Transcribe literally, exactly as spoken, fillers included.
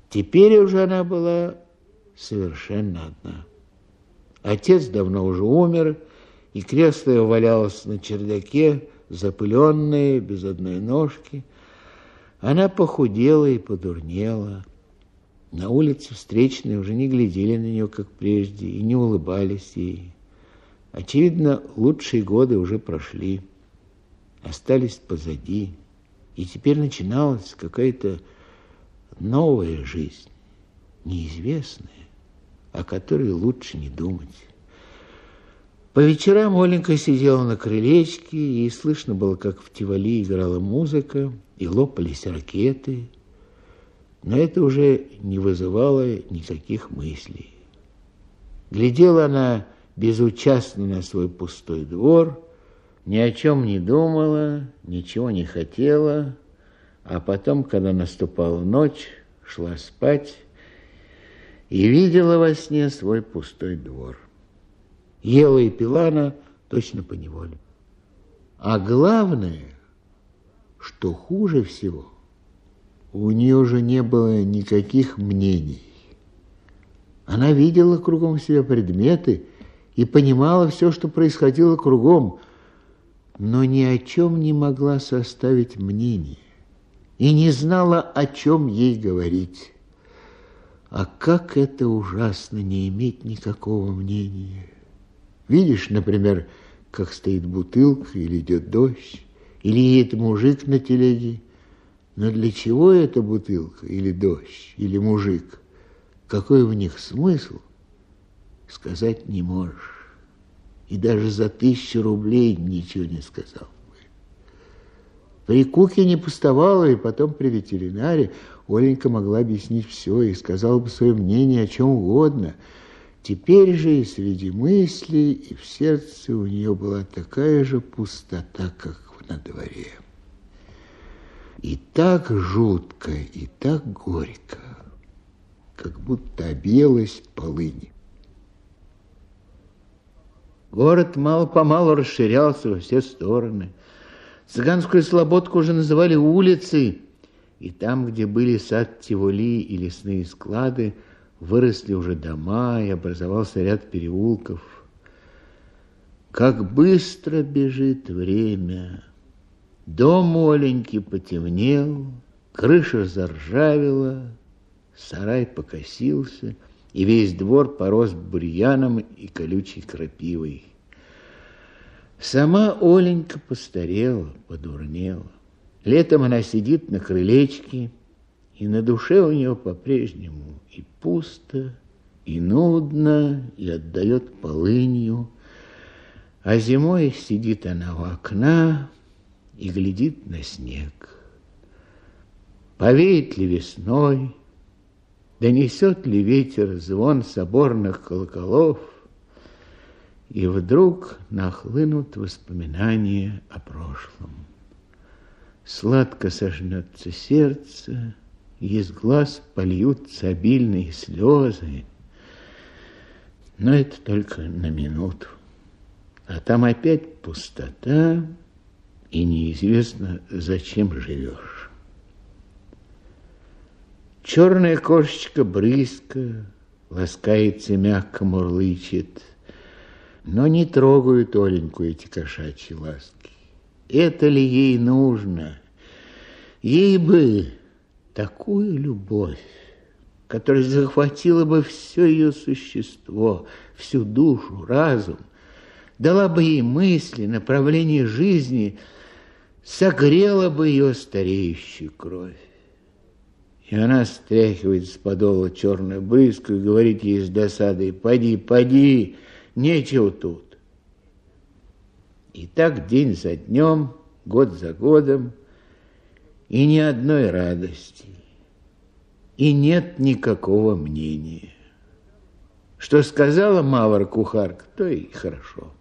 Теперь уже она была совершенно одна. Отец давно уже умер, и кресло его валялось на чердаке, запыленное, без одной ножки. Она похудела и подурнела. На улице встречные уже не глядели на нее, как прежде, и не улыбались ей. Очевидно, лучшие годы уже прошли, остались позади, и теперь начиналась какая-то новая жизнь, неизвестная, о которой лучше не думать. По вечерам Оленька сидела на крылечке, ей слышно было, как в Тиволи играла музыка и лопались ракеты, но это уже не вызывало никаких мыслей. Глядела она безучастно на свой пустой двор, ни о чем не думала, ничего не хотела, а потом, когда наступала ночь, шла спать и видела во сне свой пустой двор. Ела и пила она точно поневоле. А главное, что хуже всего, у нее же не было никаких мнений. Она видела кругом себя предметы и понимала все, что происходило кругом, но ни о чем не могла составить мнение и не знала, о чем ей говорить. А как это ужасно не иметь никакого мнения. Видишь, например, как стоит бутылка, или идет дождь, или едет мужик на телеге. Но для чего эта бутылка, или дождь, или мужик? Какой в них смысл, сказать не можешь. И даже за тысячу рублей ничего не сказал бы. При Куке не пустовала, и потом при ветеринаре Оленька могла объяснить все и сказала бы свое мнение о чем угодно. Теперь же и среди мыслей, и в сердце у нее была такая же пустота, как на дворе. И так жутко, и так горько, как будто объелась полынь. Город мало-помалу расширялся во все стороны. Цыганскую слободку уже называли улицей, и там, где были сад Тиволи и лесные склады, выросли уже дома, и образовался ряд переулков. Как быстро бежит время! Дом Оленьки потемнел, крыша заржавела, сарай покосился, и весь двор порос бурьяном и колючей крапивой. Сама Оленька постарела, подурнела. Летом она сидит на крылечке, и на душе у нее по-прежнему и пусто, и нудно, и отдает полынью. А зимой сидит она у окна и глядит на снег. Повеет ли весной, донесет ли ветер звон соборных колоколов, и вдруг нахлынут воспоминания о прошлом. Сладко сожмется сердце, из глаз польются обильные слезы, но это только на минуту. А там опять пустота, и неизвестно, зачем живешь. Черная кошечка брызка ласкается и мягко мурлычет, но не трогают Оленьку эти кошачьи ласки. Это ли ей нужно? Ей бы такую любовь, которая захватила бы все ее существо, всю душу, разум, дала бы ей мысли, направление жизни, согрела бы ее стареющую кровь. И она стряхивает с подола черную брызгу и говорит ей с досадой: «Поди, поди, нечего тут». И так день за днем, год за годом, и ни одной радости, и нет никакого мнения. Что сказала Мавра кухарка, то и хорошо.